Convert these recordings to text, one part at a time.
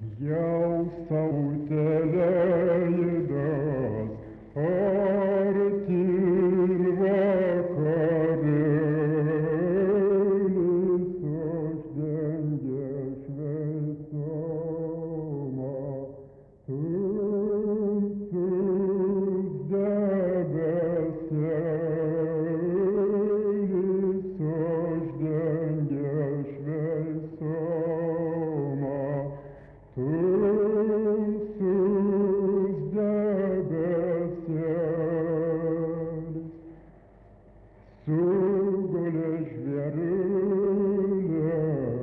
Jau sautelėjidas artin vakarėlis uždengia šviesumą, tamsus debesėlis uždengia šviesumą. Tamsus debesėlis sugulė žvėrelė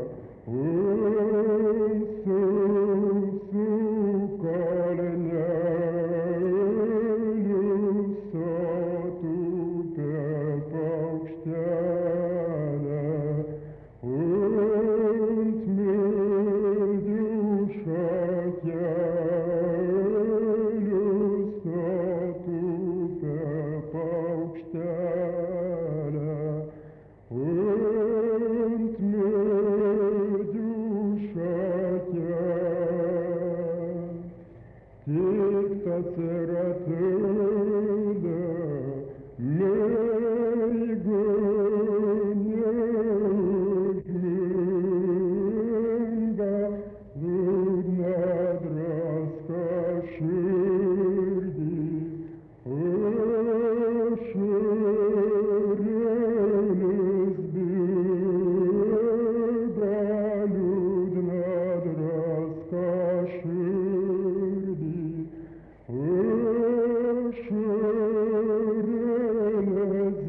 ant sausų kalnelių, satūpė paukštelė ant medžių šakelių, satūpė paukštelė ant medžių šakelių. Tik tas ratėlė meigo neužminga, liūdna draska širdį, ašarelis bėga, liūdna draska širdį, ašarelis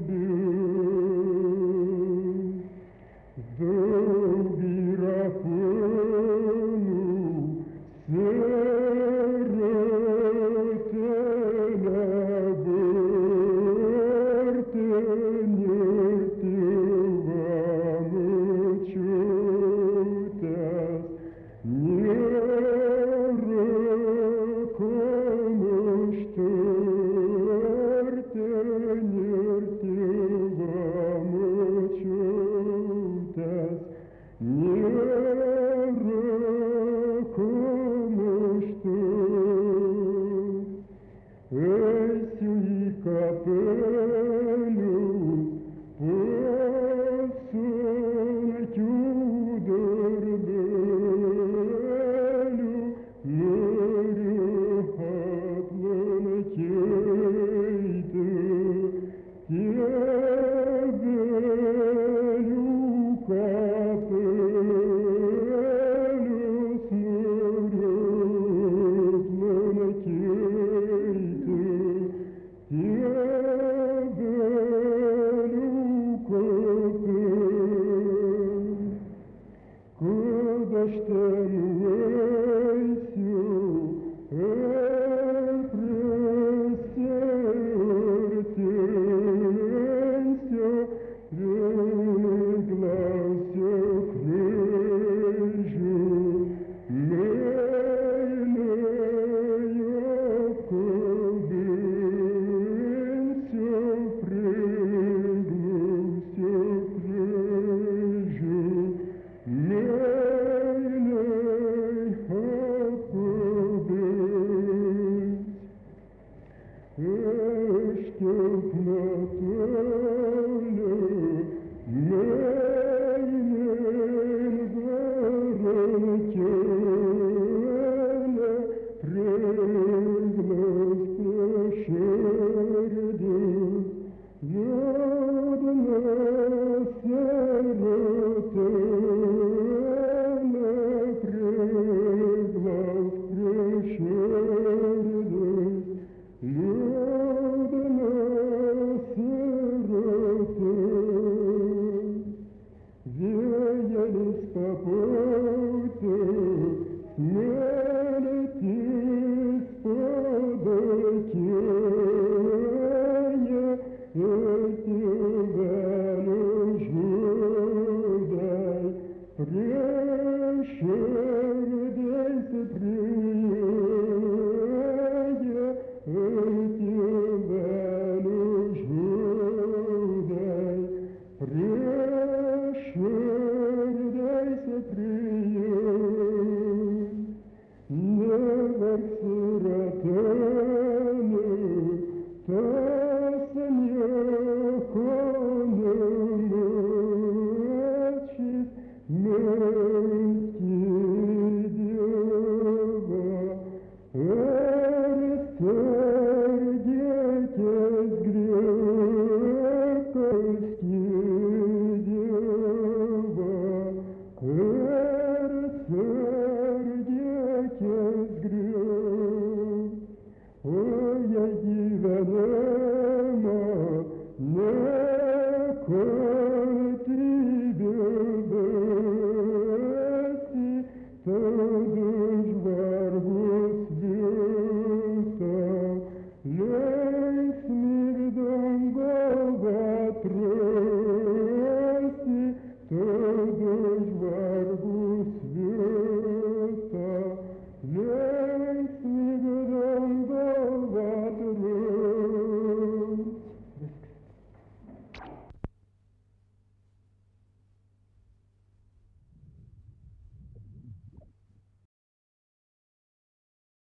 bėga. Daug yra planų, seratelė barti, nirti vamočiutės, nėra kam užtarti, nirti vamočiutės, nėra kam užtarti. Eisiu į kapelius pas sunkių darbelių, noriu aplankyti tėvelių kapelius, noriu aplankyti tėvelių kapelius. Kad aš ten nueisiu, prisiartinsiu, priglausiu kryžių, meilėje apkabinsiu, priglausiu kryžių, meilėje apkabinsiu. Aš kiek netoli meilėn garankėlė, priglausta širdis, liūdna seratelė, priglausta širdis, liūdna seratelė. Vėjelis papūtė, smėlis padakėja,